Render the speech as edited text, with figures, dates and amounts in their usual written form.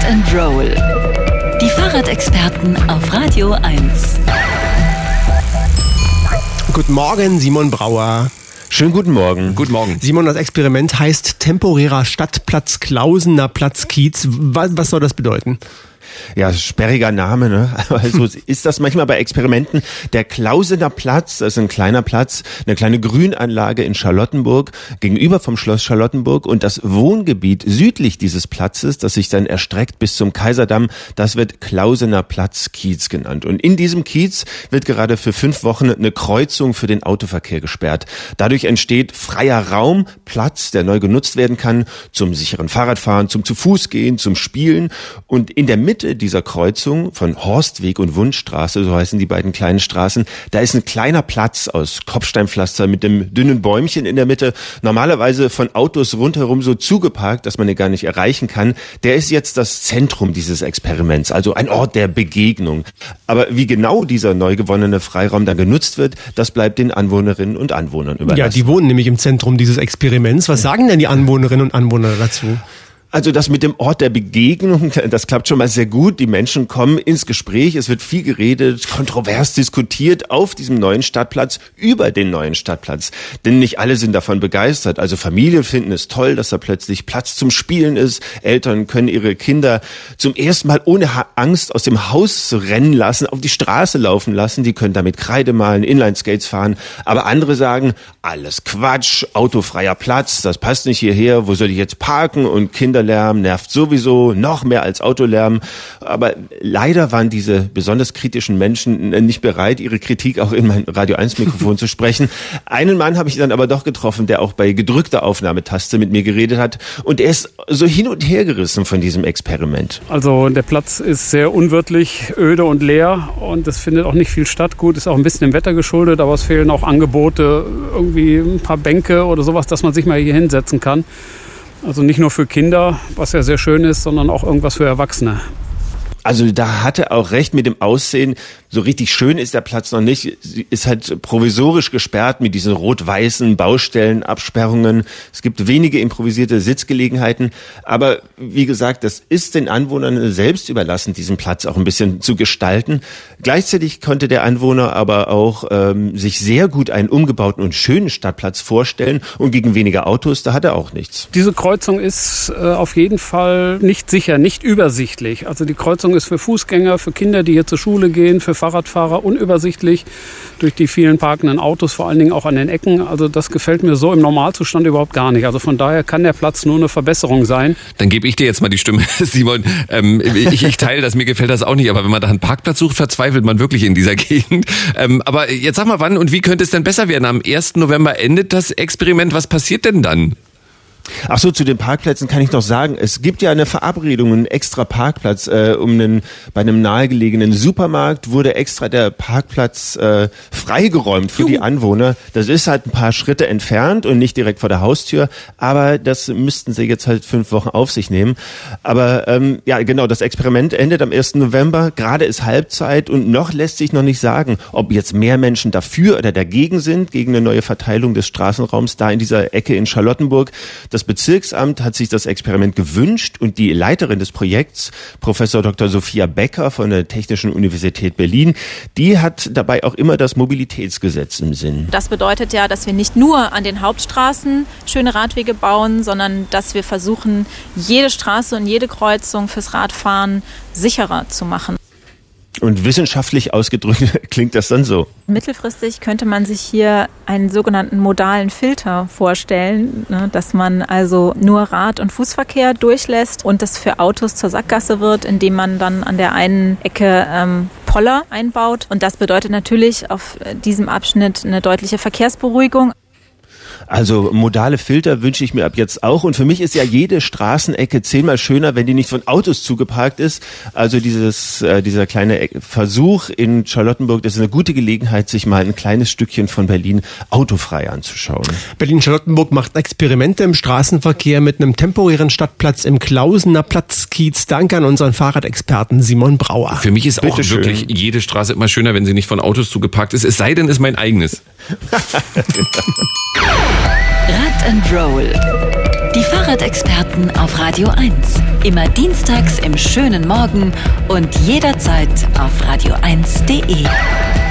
and Roll. Die Fahrradexperten auf Radio 1. Guten Morgen, Simon Brauer. Schönen guten Morgen. Guten Morgen. Simon, das Experiment heißt temporärer Stadtplatz Klausener Platz Kiez. Was soll das bedeuten? Ja, sperriger Name, ne? Aber so ist das manchmal bei Experimenten. Der Klausener Platz, das ist ein kleiner Platz, eine kleine Grünanlage in Charlottenburg, gegenüber vom Schloss Charlottenburg, und das Wohngebiet südlich dieses Platzes, das sich dann erstreckt bis zum Kaiserdamm, das wird Klausener Platz Kiez genannt. Und in diesem Kiez wird gerade für 5 Wochen eine Kreuzung für den Autoverkehr gesperrt. Dadurch entsteht freier Raum, Platz, der neu genutzt werden kann, zum sicheren Fahrradfahren, zum Zu-Fuß-Gehen, zum Spielen. Und in der Mitte dieser Kreuzung von Horstweg und Wundstraße, so heißen die beiden kleinen Straßen, da ist ein kleiner Platz aus Kopfsteinpflaster mit einem dünnen Bäumchen in der Mitte, normalerweise von Autos rundherum so zugeparkt, dass man ihn gar nicht erreichen kann. Der ist jetzt das Zentrum dieses Experiments, also ein Ort der Begegnung. Aber wie genau dieser neu gewonnene Freiraum da genutzt wird, das bleibt den Anwohnerinnen und Anwohnern überlassen. Ja, die wohnen nämlich im Zentrum dieses Experiments. Was sagen denn die Anwohnerinnen und Anwohner dazu? Also das mit dem Ort der Begegnung, das klappt schon mal sehr gut. Die Menschen kommen ins Gespräch, es wird viel geredet, kontrovers diskutiert auf diesem neuen Stadtplatz, über den neuen Stadtplatz. Denn nicht alle sind davon begeistert. Also Familien finden es toll, dass da plötzlich Platz zum Spielen ist. Eltern können ihre Kinder zum ersten Mal ohne Angst aus dem Haus rennen lassen, auf die Straße laufen lassen. Die können damit Kreide malen, Inline-Skates fahren. Aber andere sagen, alles Quatsch, autofreier Platz, das passt nicht hierher, wo soll ich jetzt parken? Und Kinderlärm nervt sowieso, noch mehr als Autolärm. Aber leider waren diese besonders kritischen Menschen nicht bereit, ihre Kritik auch in mein Radio 1 Mikrofon zu sprechen. Einen Mann habe ich dann aber doch getroffen, der auch bei gedrückter Aufnahmetaste mit mir geredet hat. Und er ist so hin und her gerissen von diesem Experiment. Also der Platz ist sehr unwirtlich, öde und leer, und es findet auch nicht viel statt. Gut, ist auch ein bisschen dem Wetter geschuldet, aber es fehlen auch Angebote, irgendwie ein paar Bänke oder sowas, dass man sich mal hier hinsetzen kann. Also nicht nur für Kinder, was ja sehr schön ist, sondern auch irgendwas für Erwachsene. Also da hat er auch recht mit dem Aussehen. So richtig schön ist der Platz noch nicht. Ist halt provisorisch gesperrt mit diesen rot-weißen Baustellenabsperrungen. Es gibt wenige improvisierte Sitzgelegenheiten. Aber wie gesagt, das ist den Anwohnern selbst überlassen, diesen Platz auch ein bisschen zu gestalten. Gleichzeitig konnte der Anwohner aber auch sich sehr gut einen umgebauten und schönen Stadtplatz vorstellen. Und gegen weniger Autos, da hat er auch nichts. Diese Kreuzung ist auf jeden Fall nicht sicher, nicht übersichtlich. Also die Kreuzung ist für Fußgänger, für Kinder, die hier zur Schule gehen, für Fahrradfahrer unübersichtlich durch die vielen parkenden Autos, vor allen Dingen auch an den Ecken. Also das gefällt mir so im Normalzustand überhaupt gar nicht. Also von daher kann der Platz nur eine Verbesserung sein. Dann gebe ich dir jetzt mal die Stimme, Simon. Ich teile das, mir gefällt das auch nicht, aber wenn man da einen Parkplatz sucht, verzweifelt man wirklich in dieser Gegend. Aber jetzt sag mal, wann und wie könnte es denn besser werden? Am 1. November endet das Experiment. Was passiert denn dann? Ach so, zu den Parkplätzen kann ich noch sagen, es gibt ja eine Verabredung, einen extra Parkplatz bei einem nahegelegenen Supermarkt wurde extra der Parkplatz freigeräumt für die Anwohner. Das ist halt ein paar Schritte entfernt und nicht direkt vor der Haustür, aber das müssten sie jetzt halt 5 Wochen auf sich nehmen. Aber ja, genau, das Experiment endet am 1. November, gerade ist Halbzeit und noch lässt sich noch nicht sagen, ob jetzt mehr Menschen dafür oder dagegen sind, gegen eine neue Verteilung des Straßenraums da in dieser Ecke in Charlottenburg. Das Bezirksamt hat sich das Experiment gewünscht und die Leiterin des Projekts, Professor Dr. Sophia Becker von der Technischen Universität Berlin, die hat dabei auch immer das Mobilitätsgesetz im Sinn. Das bedeutet ja, dass wir nicht nur an den Hauptstraßen schöne Radwege bauen, sondern dass wir versuchen, jede Straße und jede Kreuzung fürs Radfahren sicherer zu machen. Und wissenschaftlich ausgedrückt klingt das dann so. Mittelfristig könnte man sich hier einen sogenannten modalen Filter vorstellen, dass man also nur Rad- und Fußverkehr durchlässt und das für Autos zur Sackgasse wird, indem man dann an der einen Ecke Poller einbaut. Und das bedeutet natürlich auf diesem Abschnitt eine deutliche Verkehrsberuhigung. Also modale Filter wünsche ich mir ab jetzt auch. Und für mich ist ja jede Straßenecke 10-mal schöner, wenn die nicht von Autos zugeparkt ist. Also dieser kleine Versuch in Charlottenburg, das ist eine gute Gelegenheit, sich mal ein kleines Stückchen von Berlin autofrei anzuschauen. Berlin-Charlottenburg macht Experimente im Straßenverkehr mit einem temporären Stadtplatz im Klausener Platz Kiez. Danke an unseren Fahrradexperten Simon Brauer. Für mich ist auch wirklich jede Straße immer schöner, wenn sie nicht von Autos zugeparkt ist. Es sei denn, es ist mein eigenes. Rad and Roll. Die Fahrradexperten auf Radio 1. Immer dienstags im schönen Morgen und jederzeit auf radio1.de.